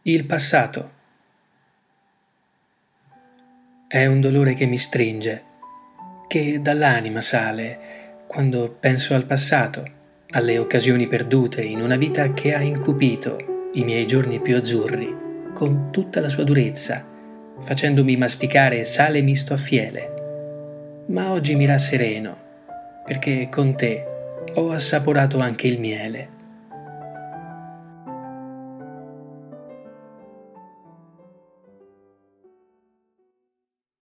Il passato è un dolore che mi stringe, che dall'anima sale quando penso al passato, alle occasioni perdute in una vita che ha incupito i miei giorni più azzurri con tutta la sua durezza, facendomi masticare sale misto a fiele. Ma oggi mi rassereno, perché con te ho assaporato anche il miele.